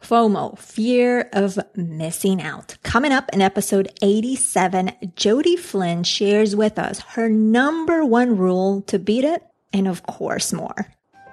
FOMO, fear of missing out. Coming up in episode 87, Jody Flynn shares with us her number one rule to beat it, and of course more.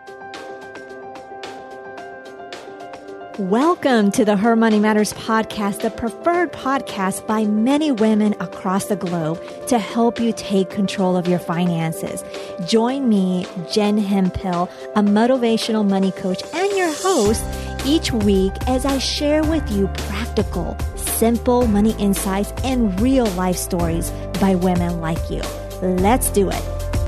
Welcome to the Her Money Matters podcast, the preferred podcast by many women across the globe to help you take control of your finances. Join me, Jen Hemphill, a motivational money coach and your host, each week as I share with you practical, simple money insights and real life stories by women like you. Let's do it.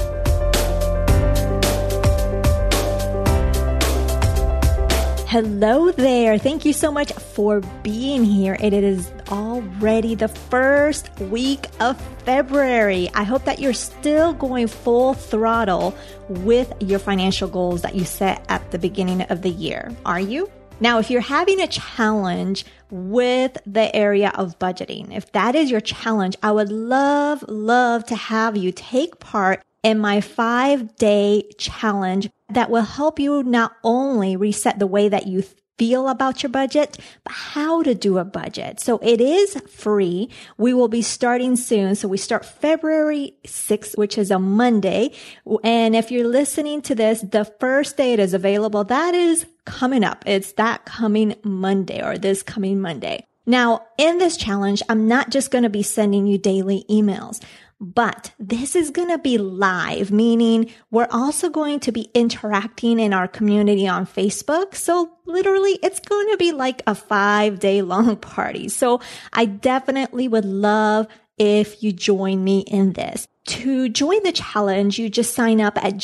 Hello there. Thank you so much for being here. It is already the first week of February. I hope that you're still going full throttle with your financial goals that you set at the beginning of the year. Are you? Now, if you're having a challenge with the area of budgeting, if that is your challenge, I would love to have you take part in my 5-day challenge that will help you not only reset the way that you feel about your budget, but how to do a budget. So it is free. We will be starting soon. So we start February 6th, which is a Monday. And if you're listening to this, the first day it is available, that is coming up. It's that coming Monday or this coming Monday. Now, in this challenge, I'm not just going to be sending you daily emails, but this is going to be live, meaning we're also going to be interacting in our community on Facebook. So literally, it's going to be like a 5-day long party. So I definitely would love if you join me in this. To join the challenge, you just sign up at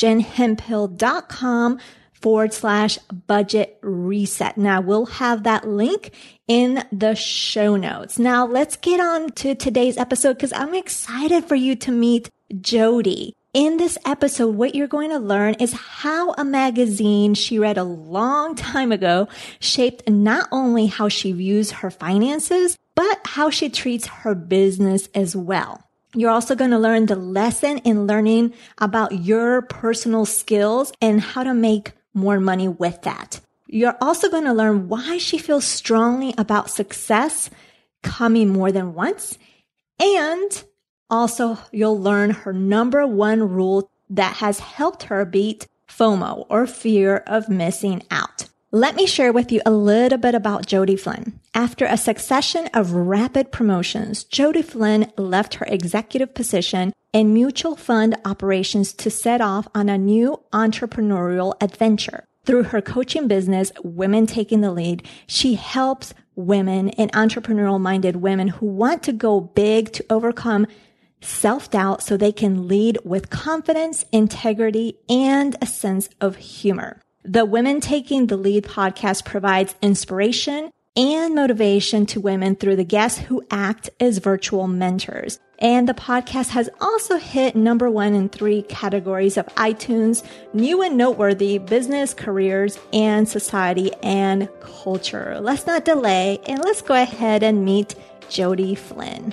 jenhemphill.com/budget reset. Now we'll have that link in the show notes. Now let's get on to today's episode because I'm excited for you to meet Jody. In this episode, what you're going to learn is how a magazine she read a long time ago shaped not only how she views her finances, but how she treats her business as well. You're also going to learn the lesson in learning about your personal skills and how to make more money with that. You're also going to learn why she feels strongly about success coming more than once. And also you'll learn her number one rule that has helped her beat FOMO or fear of missing out. Let me share with you a little bit about Jody Flynn. After a succession of rapid promotions, Jody Flynn left her executive position in mutual fund operations to set off on a new entrepreneurial adventure. Through her coaching business, Women Taking the Lead, she helps women and entrepreneurial-minded women who want to go big to overcome self-doubt so they can lead with confidence, integrity, and a sense of humor. The Women Taking the Lead podcast provides inspiration and motivation to women through the guests who act as virtual mentors. And the podcast has also hit number 1 in 3 categories of iTunes, new and noteworthy, business, careers, and society and culture. Let's not delay and let's go ahead and meet Jody Flynn.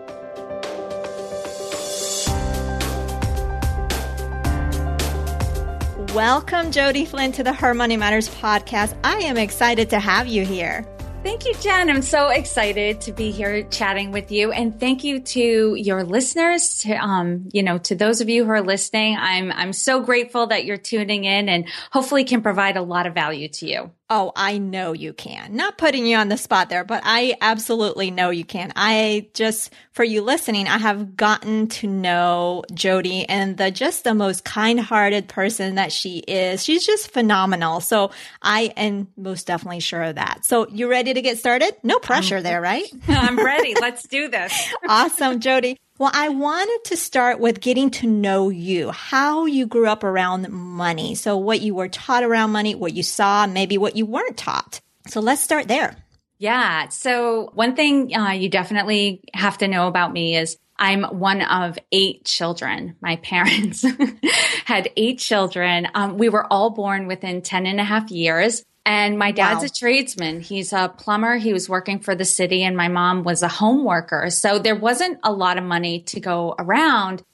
Welcome, Jody Flynn, to the Her Money Matters podcast. I am excited to have you here. Thank you, Jen. I'm so excited to be here chatting with you. And thank you to your listeners, to those of you who are listening. I'm so grateful that you're tuning in and hopefully can provide a lot of value to you. Oh, I know you can. Not putting you on the spot there, but I absolutely know you can. For you listening, I have gotten to know Jody and the most kind-hearted person that she is. She's just phenomenal. So I am most definitely sure of that. So you ready to get started? No pressure there, right? I'm ready. Let's do this. Awesome, Jody. Well, I wanted to start with getting to know you, how you grew up around money. So what you were taught around money, what you saw, maybe what you weren't taught. So let's start there. Yeah. So one thing you definitely have to know about me is I'm one of 8 children. My parents had 8 children. We were all born within 10 and a half years. And my dad's a tradesman. He's a plumber. He was working for the city, and my mom was a home worker. So there wasn't a lot of money to go around.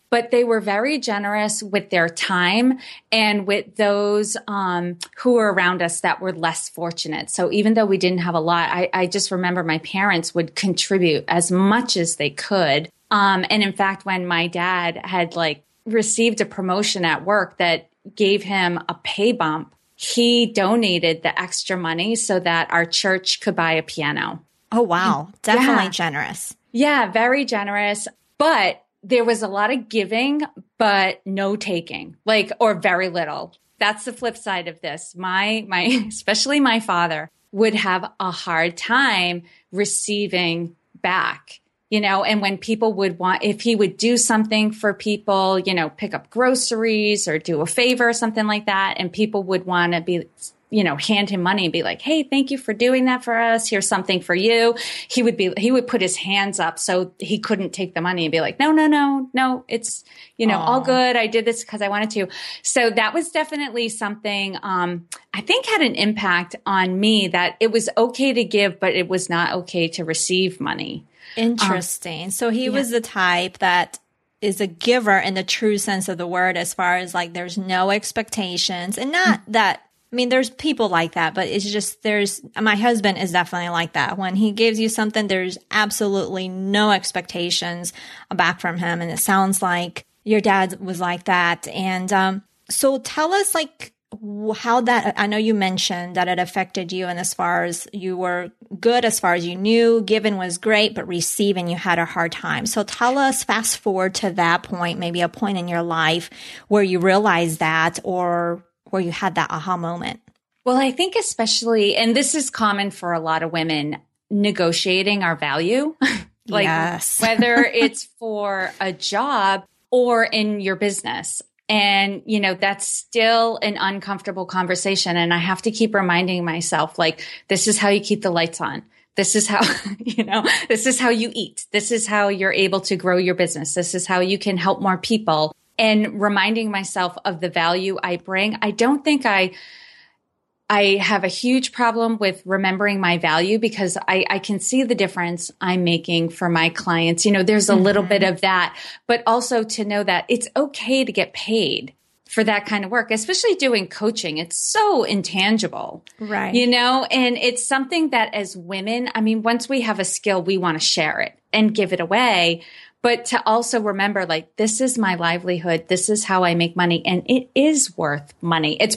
but they were very generous with their time and with those who were around us that were less fortunate. So even though we didn't have a lot, I just remember my parents would contribute as much as they could. And in fact, when my dad had received a promotion at work that gave him a pay bump, he donated the extra money so that our church could buy a piano. Oh, wow. Definitely generous. Yeah, very generous. But there was a lot of giving, but no taking, or very little. That's the flip side of this. My, especially my father would have a hard time receiving back, and when people if he would do something for people, pick up groceries or do a favor or something like that, and people would want to be, hand him money and be like, hey, thank you for doing that for us. Here's something for you. He would put his hands up so he couldn't take the money and be like, no, it's, all good. I did this because I wanted to. So that was definitely something, I think had an impact on me, that it was okay to give, but it was not okay to receive money. Interesting. So he was the type that is a giver in the true sense of the word, as far as there's no expectations, and not that, there's people like that, but it's just, my husband is definitely like that. When he gives you something, there's absolutely no expectations back from him. And it sounds like your dad was like that. And, so tell us how that, I know you mentioned that it affected you, and as far as you were good, as far as you knew, giving was great, but receiving you had a hard time. So tell us, fast forward to that point, maybe a point in your life where you realized that, or where you had that aha moment. Well, I think especially, and this is common for a lot of women, negotiating our value, yes. whether it's for a job or in your business. And, that's still an uncomfortable conversation. And I have to keep reminding myself, this is how you keep the lights on. This is how, this is how you eat. This is how you're able to grow your business. This is how you can help more people. And reminding myself of the value I bring. I don't think I have a huge problem with remembering my value, because I can see the difference I'm making for my clients. There's a little bit of that, but also to know that it's okay to get paid for that kind of work, especially doing coaching. It's so intangible, right? And it's something that as women, once we have a skill, we want to share it and give it away. But to also remember, this is my livelihood. This is how I make money. And it is worth money. It's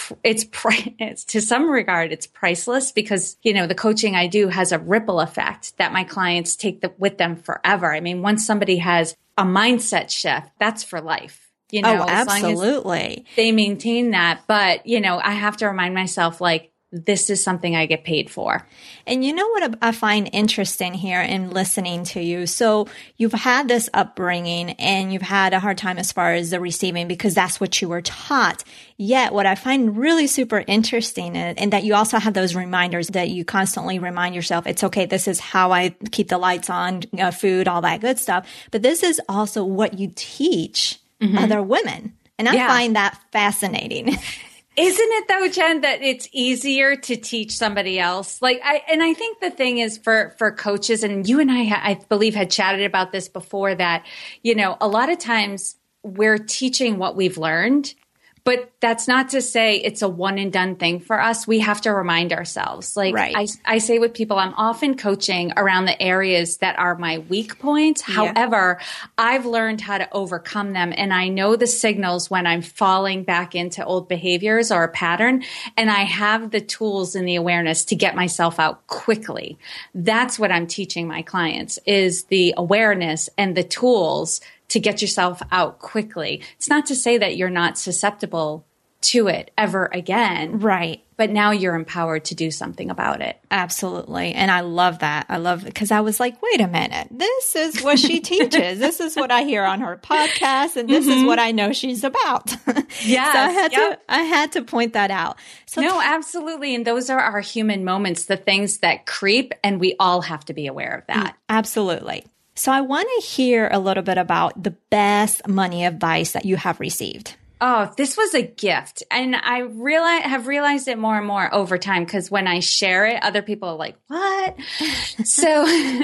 to some regard, it's priceless, because, the coaching I do has a ripple effect that my clients take with them forever. Once somebody has a mindset shift, that's for life. Absolutely. As long as they maintain that. But, I have to remind myself, this is something I get paid for. And you know what I find interesting here in listening to you? So you've had this upbringing and you've had a hard time as far as the receiving, because that's what you were taught. Yet what I find really super interesting and that you also have those reminders that you constantly remind yourself, it's okay, this is how I keep the lights on, food, all that good stuff. But this is also what you teach other women. And I find that fascinating. Isn't it though, Jen, that it's easier to teach somebody else? I think the thing is for coaches, and you and I believe had chatted about this before, that, a lot of times we're teaching what we've learned, but that's not to say it's a one and done thing for us. We have to remind ourselves. Right. I say with people, I'm often coaching around the areas that are my weak points. Yeah. However, I've learned how to overcome them. And I know the signals when I'm falling back into old behaviors or a pattern. And I have the tools and the awareness to get myself out quickly. That's what I'm teaching my clients, is the awareness and the tools to get yourself out quickly. It's not to say that you're not susceptible to it ever again. Right. But now you're empowered to do something about it. Absolutely. And I love that. I love it because I was like, wait a minute, this is what she teaches. This is what I hear on her podcast. And this is what I know she's about. Yeah. So I had to point that out. So no, absolutely. And those are our human moments, the things that creep, and we all have to be aware of that. Absolutely. So I want to hear a little bit about the best money advice that you have received. Oh, this was a gift. And I have realized it more and more over time, because when I share it, other people are like, what? So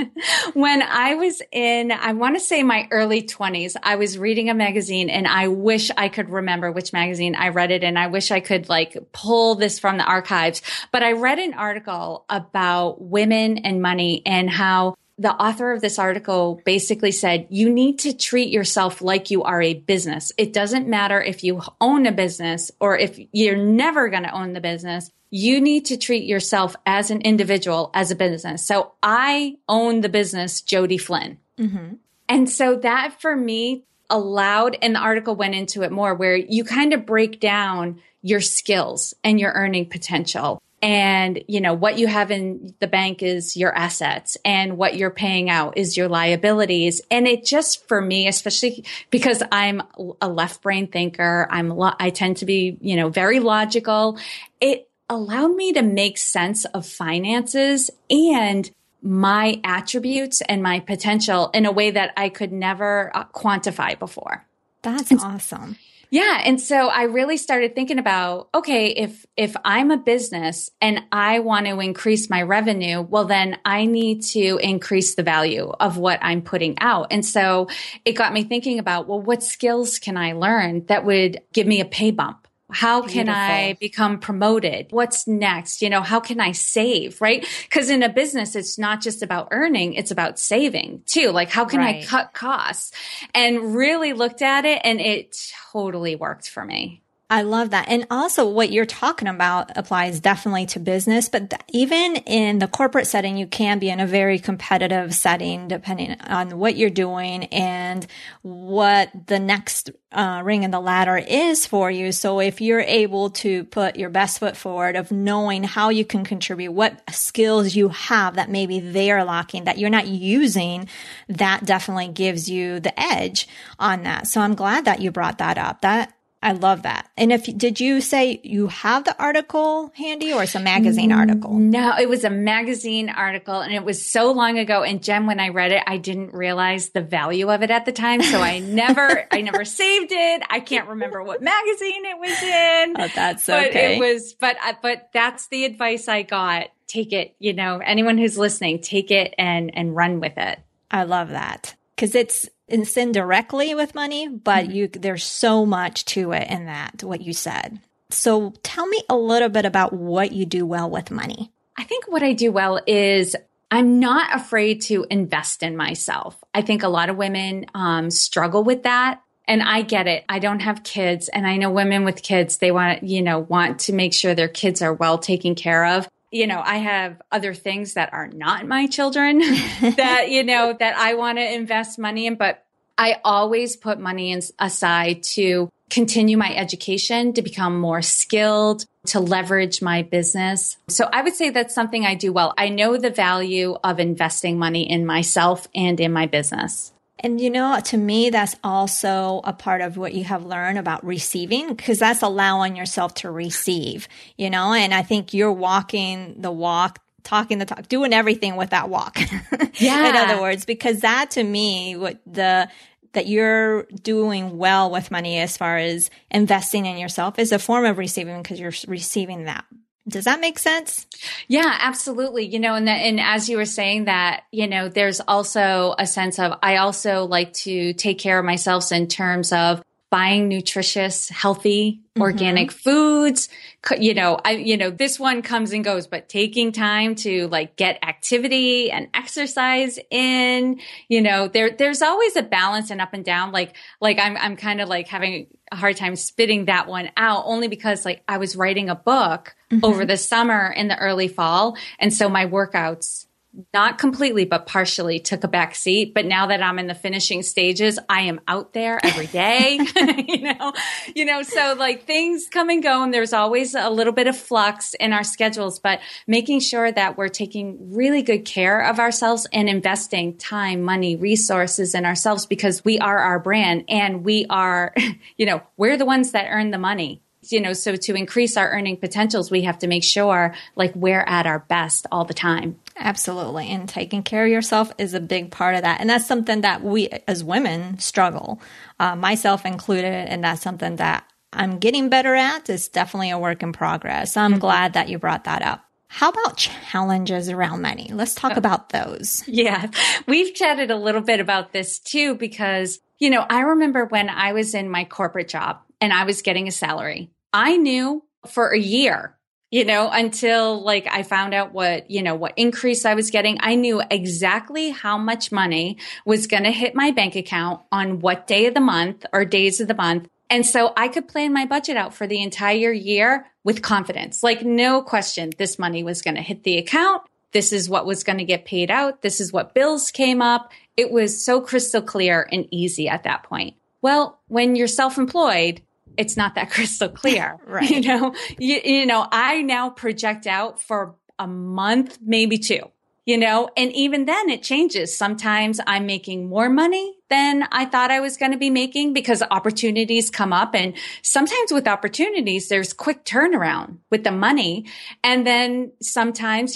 when I was in, I want to say my early 20s, I was reading a magazine, and I wish I could remember which magazine I read it in. I wish I could like pull this from the archives, but I read an article about women and money, and how the author of this article basically said, you need to treat yourself like you are a business. It doesn't matter if you own a business or if you're never going to own the business. You need to treat yourself as an individual, as a business. So I own the business, Jody Flynn. Mm-hmm. And so that for me allowed, and the article went into it more, where you kind of break down your skills and your earning potential. And, you know, what you have in the bank is your assets, and what you're paying out is your liabilities. And it just, for me, especially because I'm a left brain thinker, I tend to be, you know, very logical. It allowed me to make sense of finances and my attributes and my potential in a way that I could never quantify before. That's awesome. Yeah. And so I really started thinking about, okay, if I'm a business and I want to increase my revenue, well, then I need to increase the value of what I'm putting out. And so it got me thinking about, well, what skills can I learn that would give me a pay bump? How can I become promoted? What's next? You know, how can I save, right? Because in a business, it's not just about earning, it's about saving too. Like, how can I cut costs? And really looked at it, and it totally worked for me. I love that. And also what you're talking about applies definitely to business, but even in the corporate setting, you can be in a very competitive setting depending on what you're doing and what the next ring in the ladder is for you. So if you're able to put your best foot forward of knowing how you can contribute, what skills you have that maybe they are lacking that you're not using, that definitely gives you the edge on that. So I'm glad that you brought that up. I love that. And did you say you have the article handy, or it's a magazine article? No, it was a magazine article, and it was so long ago. And Jen, when I read it, I didn't realize the value of it at the time. So I never saved it. I can't remember what magazine it was in. Oh, that's okay. But that's the advice I got. Take it, you know, anyone who's listening, take it and run with it. I love that. Because it's indirectly with money, but there's so much to it in that, what you said. So tell me a little bit about what you do well with money. I think what I do well is I'm not afraid to invest in myself. I think a lot of women struggle with that. And I get it. I don't have kids. And I know women with kids, they want to make sure their kids are well taken care of. You know, I have other things that are not my children that, you know, that I want to invest money in, but I always put money aside to continue my education, to become more skilled, to leverage my business. So I would say that's something I do well. I know the value of investing money in myself and in my business. And, you know, to me, that's also a part of what you have learned about receiving, because that's allowing yourself to receive, you know, and I think you're walking the walk, talking the talk, doing everything with that walk. Yeah. In other words, because that to me, that you're doing well with money as far as investing in yourself is a form of receiving, because you're receiving that. Does that make sense? Yeah, absolutely. You know, and as you were saying that, you know, there's also a sense of, I also like to take care of myself in terms of buying nutritious, healthy, organic foods. You know, this one comes and goes, but taking time to like get activity and exercise in, you know, there's always a balance and up and down. Like I'm kind of like having a hard time spitting that one out, only because like I was writing a book over the summer in the early fall. And so my workouts, not completely, but partially took a back seat. But now that I'm in the finishing stages, I am out there every day, you know, so like things come and go, and there's always a little bit of flux in our schedules, but making sure that we're taking really good care of ourselves and investing time, money, resources in ourselves, because we are our brand, and we are, you know, we're the ones that earn the money. You know, so to increase our earning potentials, we have to make sure like we're at our best all the time. Absolutely. And taking care of yourself is a big part of that. And that's something that we as women struggle, myself included. And that's something that I'm getting better at. It's definitely a work in progress. I'm glad that you brought that up. How about challenges around money? Let's talk about those. Yeah, we've chatted a little bit about this too, because, I remember when I was in my corporate job and I was getting a salary, I knew for a year, until like I found out what increase I was getting. I knew exactly how much money was going to hit my bank account on what day of the month or days of the month. And so I could plan my budget out for the entire year with confidence, like no question, this money was going to hit the account. This is what was going to get paid out. This is what bills came up. It was so crystal clear and easy at that point. Well, when you're self-employed, it's not that crystal clear. Right. I now project out for a month, maybe two, and even then it changes. Sometimes I'm making more money than I thought I was going to be making because opportunities come up. And sometimes with opportunities, there's quick turnaround with the money. And then sometimes,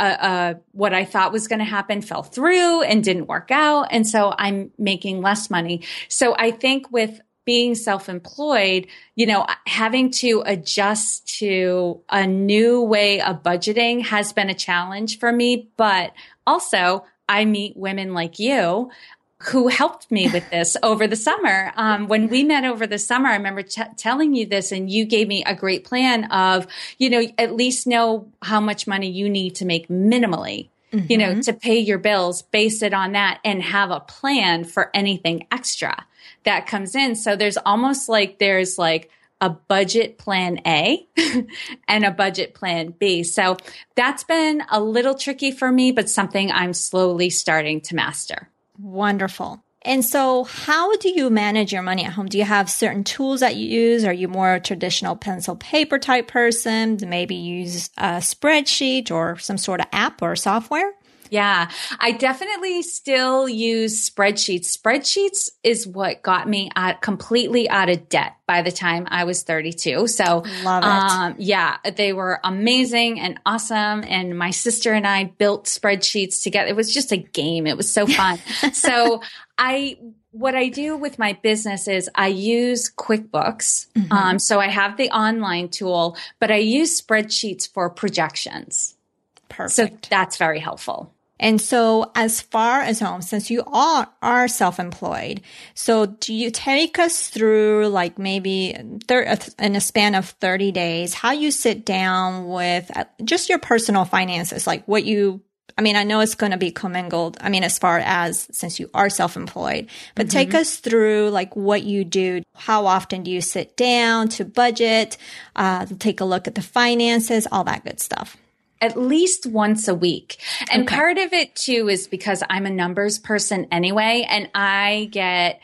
what I thought was going to happen fell through and didn't work out. And so I'm making less money. So I think with being self-employed, having to adjust to a new way of budgeting has been a challenge for me. But also I meet women like you who helped me with this over the summer. When we met over the summer, I remember telling you this, and you gave me a great plan of, at least know how much money you need to make minimally, to pay your bills, base it on that, and have a plan for anything extra that comes in. So there's almost like there's like a budget plan A and a budget plan B. So that's been a little tricky for me, but something I'm slowly starting to master. Wonderful. And so how do you manage your money at home? Do you have certain tools that you use? Are you more a traditional pencil paper type person? Maybe use a spreadsheet or some sort of app or software? Yeah, I definitely still use spreadsheets. Spreadsheets is what got me completely out of debt by the time I was 32. So, love it. Yeah, they were amazing and awesome. And my sister and I built spreadsheets together. It was just a game. It was so fun. So what I do with my business is I use QuickBooks. So I have the online tool, but I use spreadsheets for projections. Perfect. So that's very helpful. And so as far as home, since you all are self-employed, so do you take us through like maybe in a span of 30 days, how you sit down with just your personal finances, like I know it's going to be commingled. As far as since you are self-employed, but take us through like what you do. How often do you sit down to budget, take a look at the finances, all that good stuff? At least once a week. And part of it too is because I'm a numbers person anyway, and I get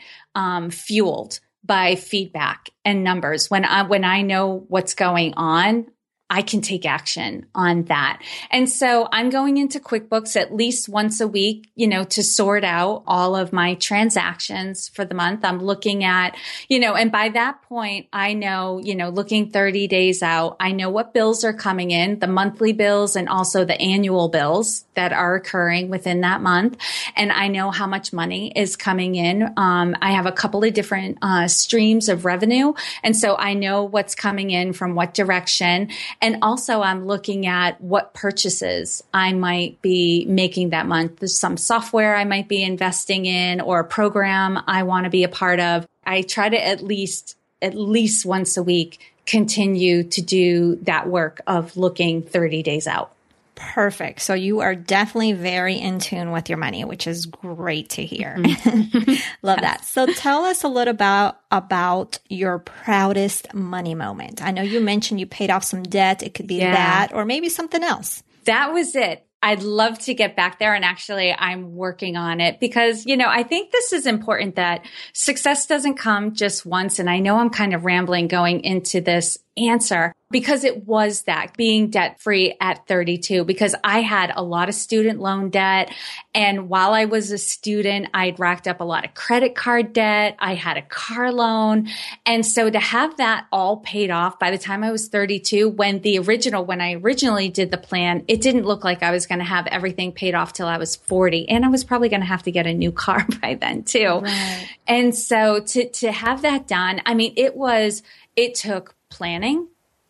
fueled by feedback and numbers. When I know what's going on, I can take action on that. And so I'm going into QuickBooks at least once a week, to sort out all of my transactions for the month. I'm looking at, and by that point, I know, looking 30 days out, I know what bills are coming in, the monthly bills and also the annual bills that are occurring within that month. And I know how much money is coming in. I have a couple of different streams of revenue. And so I know what's coming in from what direction. And also I'm looking at what purchases I might be making that month. There's some software I might be investing in or a program I want to be a part of. I try to at least once a week continue to do that work of looking 30 days out. Perfect. So you are definitely very in tune with your money, which is great to hear. Love that. So tell us a little about your proudest money moment. I know you mentioned you paid off some debt. It could be that or maybe something else. That was it. I'd love to get back there. And actually, I'm working on it because, I think this is important that success doesn't come just once. And I know I'm kind of rambling going into this answer because it was that being debt free at 32, because I had a lot of student loan debt. And while I was a student, I'd racked up a lot of credit card debt. I had a car loan. And so to have that all paid off by the time I was 32, when I originally did the plan, it didn't look like I was going to have everything paid off till I was 40. And I was probably going to have to get a new car by then too. Right. And so to have that done, it took planning.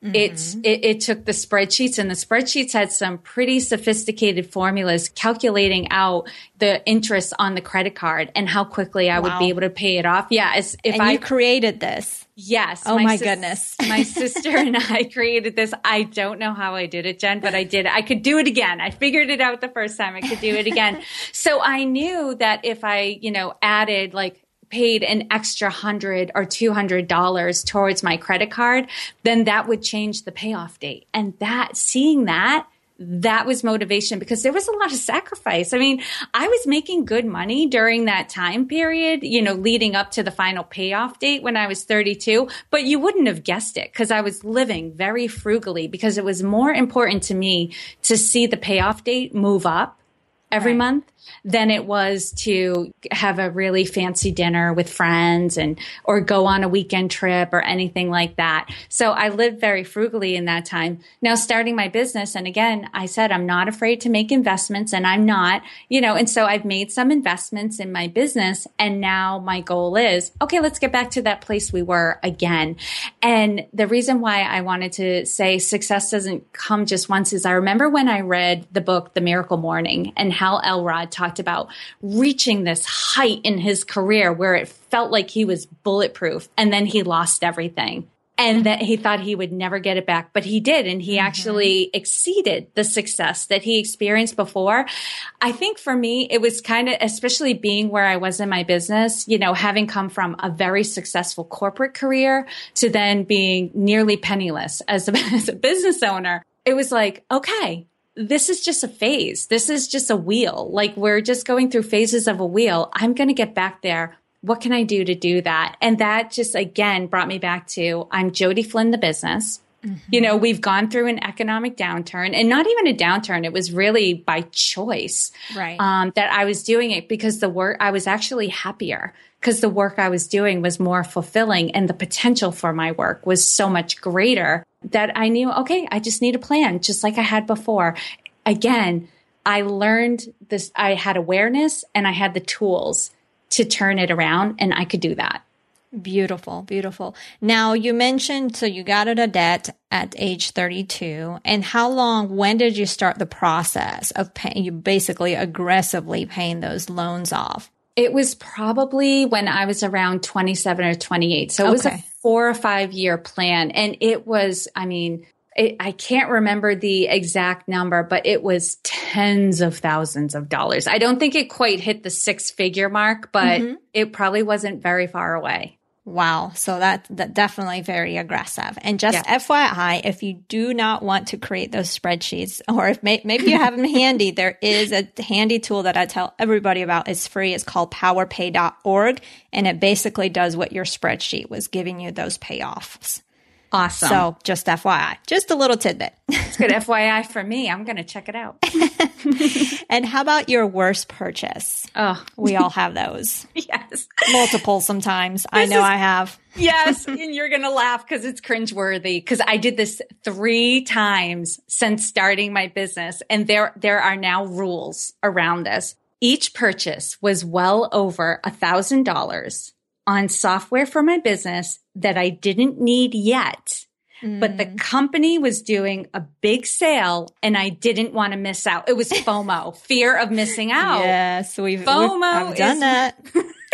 It took the spreadsheets, and the spreadsheets had some pretty sophisticated formulas calculating out the interest on the credit card and how quickly I would be able to pay it off. Yeah. You created this. Yes. Oh my goodness. My sister and I created this. I don't know how I did it, Jen, but I did it. I could do it again. I figured it out the first time. I could do it again. So I knew that if I, added paid an extra $100 or $200 towards my credit card, then that would change the payoff date. And seeing that was motivation, because there was a lot of sacrifice. I mean, I was making good money during that time period, leading up to the final payoff date when I was 32, but you wouldn't have guessed it because I was living very frugally, because it was more important to me to see the payoff date move up every month than it was to have a really fancy dinner with friends or go on a weekend trip or anything like that. So I lived very frugally in that time. Now starting my business, and again, I said I'm not afraid to make investments, and I'm not, and so I've made some investments in my business, and now my goal is, okay, let's get back to that place we were again. And the reason why I wanted to say success doesn't come just once is I remember when I read the book, The Miracle Morning, and Hal Elrod talked about reaching this height in his career where it felt like he was bulletproof, and then he lost everything, and that he thought he would never get it back, but he did. And he actually exceeded the success that he experienced before. I think for me, it was kind of, especially being where I was in my business, having come from a very successful corporate career to then being nearly penniless as a business owner. It was like, okay, this is just a phase. This is just a wheel. Like, we're just going through phases of a wheel. I'm going to get back there. What can I do to do that? And that just, again, brought me back to, I'm Jody Flynn, the business. We've gone through an economic downturn, and not even a downturn. It was really by choice, right? That I was doing it because I was actually happier because the work I was doing was more fulfilling, and the potential for my work was so much greater that I knew, okay, I just need a plan, just like I had before. Again, I learned this. I had awareness and I had the tools to turn it around, and I could do that. Beautiful, beautiful. Now, you mentioned, so you got out of debt at age 32. And when did you start the process of paying, you basically aggressively paying those loans off? It was probably when I was around 27 or 28. So it was a 4 or 5 year plan. And it was, I can't remember the exact number, but it was tens of thousands of dollars. I don't think it quite hit the 6-figure mark, but it probably wasn't very far away. Wow. So that definitely very aggressive. And just FYI, if you do not want to create those spreadsheets, or if maybe you have them handy, there is a handy tool that I tell everybody about. It's free. It's called powerpay.org. And it basically does what your spreadsheet was giving you, those payoffs. Awesome. So just FYI, just a little tidbit. It's good FYI for me. I'm going to check it out. And how about your worst purchase? Oh, we all have those. Yes. Multiple sometimes. I know I have. Yes. And you're going to laugh because it's cringeworthy, because I did this 3 times since starting my business. And there are now rules around this. Each purchase was well over $1,000 on software for my business that I didn't need yet, but the company was doing a big sale and I didn't want to miss out. It was FOMO, fear of missing out. Yes, I've done that.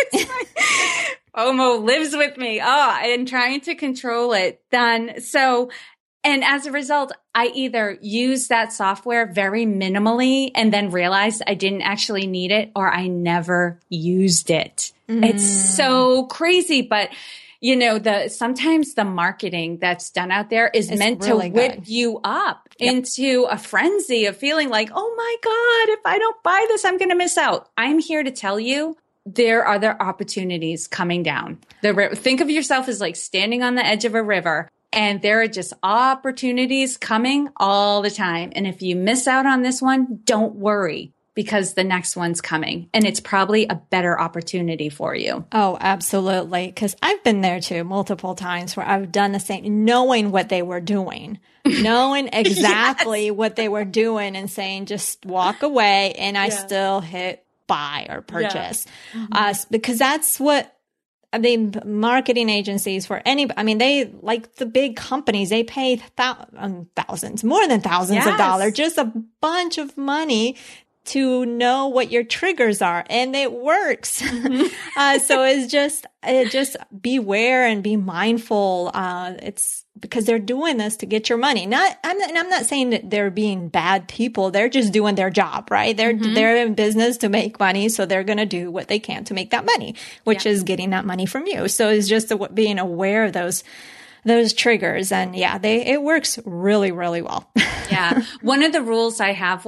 FOMO lives with me. And trying to control it. And as a result, I either used that software very minimally and then realized I didn't actually need it, or I never used it. It's so crazy. But, sometimes the marketing that's done out there is meant really to whip you up into a frenzy of feeling like, oh my God, if I don't buy this, I'm going to miss out. I'm here to tell you, there are other opportunities coming down. Think of yourself as like standing on the edge of a river. And there are just opportunities coming all the time. And if you miss out on this one, don't worry, because the next one's coming. And it's probably a better opportunity for you. Oh, absolutely. Because I've been there too multiple times where I've done the same, knowing what they were doing, knowing exactly what they were doing and saying, just walk away. And I still hit buy or purchase. Because that's what marketing agencies for they like the big companies, they pay thousands, more than thousands of dollars, just a bunch of money to know what your triggers are, and it works. So it's just beware and be mindful. It's because they're doing this to get your money. I'm not saying that they're being bad people. They're just doing their job, right? They're in business to make money. So they're going to do what they can to make that money, which is getting that money from you. So it's just being aware of those triggers. And it works really, really well. Yeah. One of the rules I have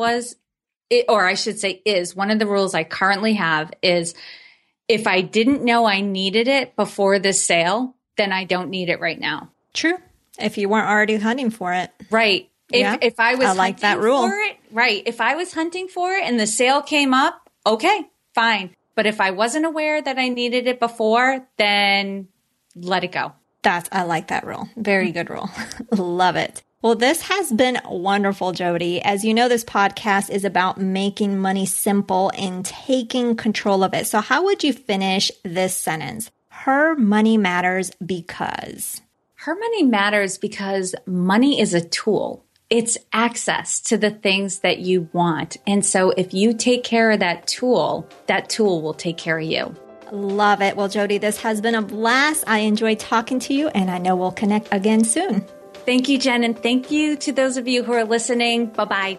is one of the rules I currently have is if I didn't know I needed it before this sale, then I don't need it right now. True. If you weren't already hunting for it. Right. If I was like that rule. For it, right. If I was hunting for it and the sale came up, okay, fine. But if I wasn't aware that I needed it before, then let it go. I like that rule. Very good rule. Love it. Well, this has been wonderful, Jody. As you know, this podcast is about making money simple and taking control of it. So how would you finish this sentence? Her money matters because. Her money matters because money is a tool. It's access to the things that you want. And so if you take care of that tool will take care of you. Love it. Well, Jody, this has been a blast. I enjoyed talking to you, and I know we'll connect again soon. Thank you, Jen, and thank you to those of you who are listening. Bye-bye.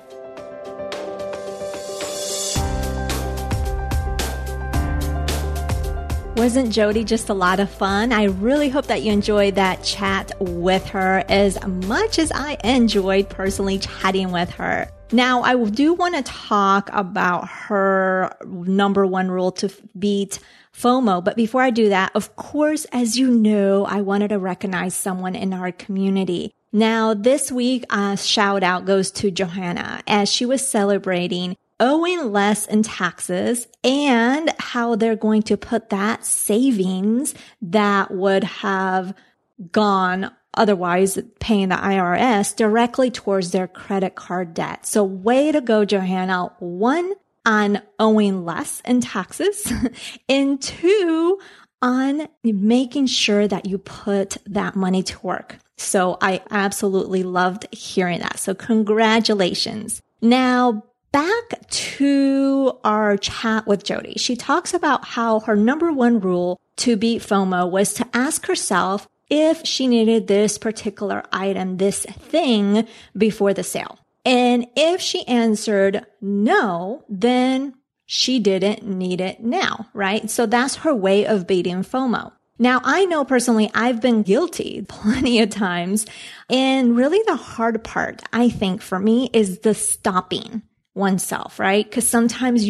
Wasn't Jody just a lot of fun? I really hope that you enjoyed that chat with her as much as I enjoyed personally chatting with her. Now, I do want to talk about her number one rule to beat FOMO. But before I do that, of course, as you know, I wanted to recognize someone in our community. Now, this week, a shout out goes to Johanna as she was celebrating owing less in taxes and how they're going to put that savings that would have gone otherwise paying the IRS directly towards their credit card debt. So way to go, Johanna. 1, on owing less in taxes, and 2, on making sure that you put that money to work. So I absolutely loved hearing that. So congratulations. Now, back to our chat with Jody. She talks about how her number one rule to beat FOMO was to ask herself if she needed this particular item, this thing, before the sale. And if she answered no, then she didn't need it now, right? So that's her way of beating FOMO. Now, I know personally I've been guilty plenty of times. And really the hard part, I think, for me is the stopping oneself, right? Because sometimes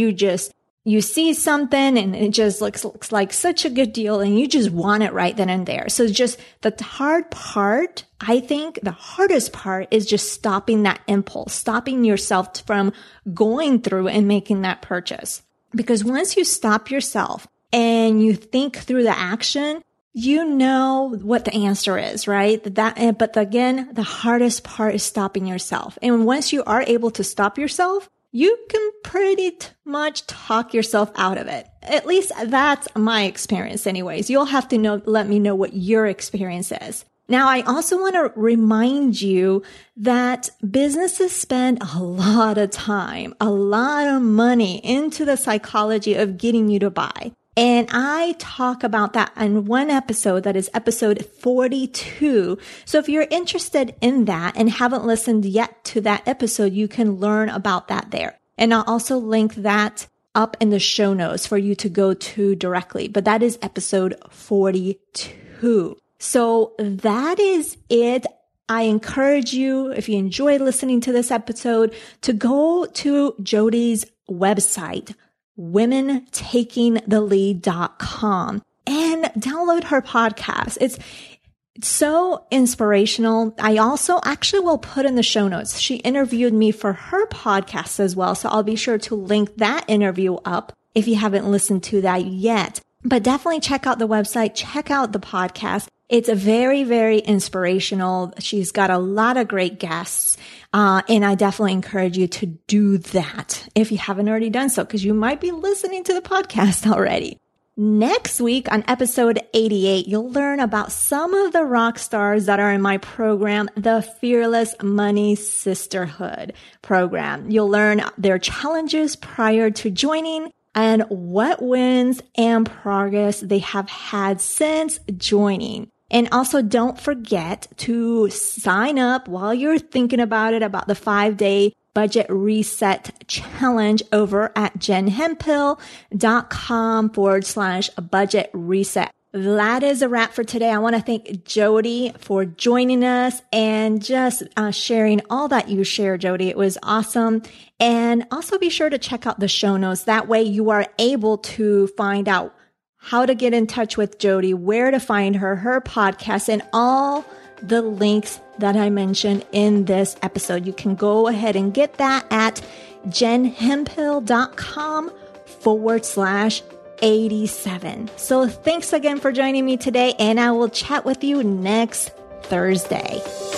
you see something and it just looks like such a good deal and you just want it right then and there. So just the hard part, I think the hardest part is just stopping that impulse, stopping yourself from going through and making that purchase. Because once you stop yourself and you think through the action, you know what the answer is, right? But again, the hardest part is stopping yourself. And once you are able to stop yourself, you can pretty much talk yourself out of it. At least that's my experience anyways. You'll have to let me know what your experience is. Now, I also want to remind you that businesses spend a lot of time, a lot of money into the psychology of getting you to buy. And I talk about that in one episode, that is episode 42. So if you're interested in that and haven't listened yet to that episode, you can learn about that there. And I'll also link that up in the show notes for you to go to directly. But that is episode 42. So that is it. I encourage you, if you enjoyed listening to this episode, to go to Jody's website, womentakingthelead.com, and download her podcast. It's so inspirational. I also actually will put in the show notes. She interviewed me for her podcast as well. So I'll be sure to link that interview up if you haven't listened to that yet. But definitely check out the website, check out the podcast. It's very, very inspirational. She's got a lot of great guests. And I definitely encourage you to do that if you haven't already done so, because you might be listening to the podcast already. Next week on episode 88, you'll learn about some of the rock stars that are in my program, the Fearless Money Sisterhood program. You'll learn their challenges prior to joining and what wins and progress they have had since joining. And also don't forget to sign up while you're thinking about it, about the 5-day budget reset challenge over at jenhemphill.com/budget reset. That is a wrap for today. I want to thank Jody for joining us and just sharing all that you shared, Jody. It was awesome. And also be sure to check out the show notes. That way you are able to find out how to get in touch with Jody, where to find her, her podcast, and all the links that I mentioned in this episode. You can go ahead and get that at jenhemphill.com/87. So thanks again for joining me today, and I will chat with you next Thursday.